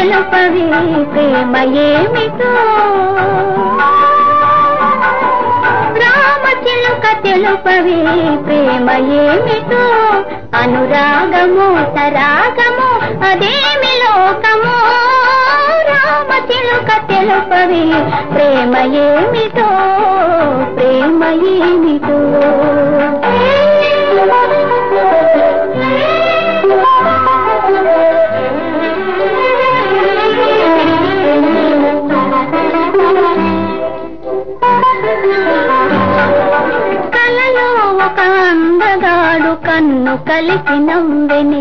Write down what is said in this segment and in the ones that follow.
తెలుపవి ప్రేమ ఏమిటో రామచిలుక తెలుపవి ప్రేమ ఏమిటో అనురాగము సరాగము అదేమి లోకము రామచిలుక తెలుపవి ప్రేమ ఏమిటో ప్రేమ ఏమిటో కలలో ఒక అందగాడు కన్ను కలిసి నవ్వెనే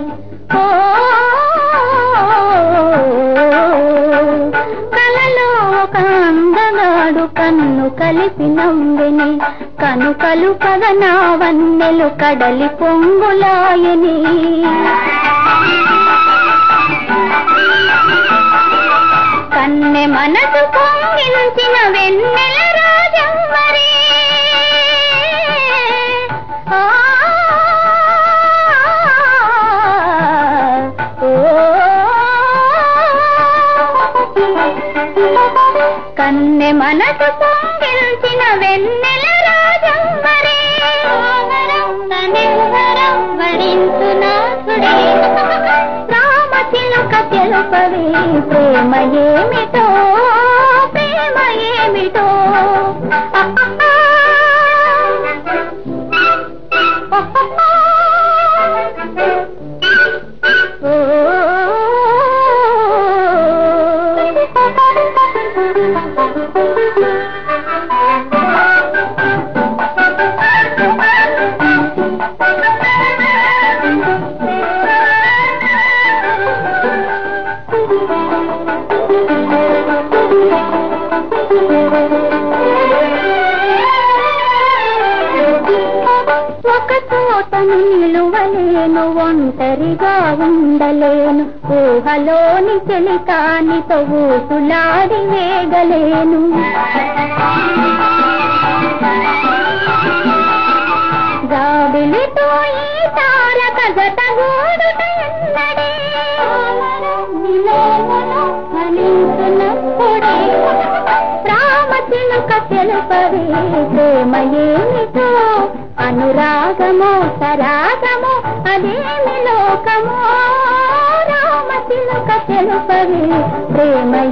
కలలో ఒక అందగాడు కన్ను కలిసి నవ్వెనే కను కలుపగ నా వన్నెలు కడలి పొంగులాయని కన్నె మనసు పొంగించిన వెన్నెల రాజమ్మరే కన్నె మనసు పొంగించిన వెన్నెల రాజమ్మరే వడించునాథుడే రామచిలుక తెలుపవి ప్రేమ ఏమిటో ప్రేమ ఏమిటో ఒక చోట నిలువలేను ఒంటరిగా ఉండలేను ఊహలోని చెలికానితో ఊసులాడి వేగలేను జాబిలితో ఈ తారక జత గూడుటెన్నడే ఫలించునప్పుడే రామచిలుక తెలుపవి ప్రేమ ఏమిటో అనురాగము సరాగము అదేమి లోకము రామచిలుక తెలుపవి ప్రేమ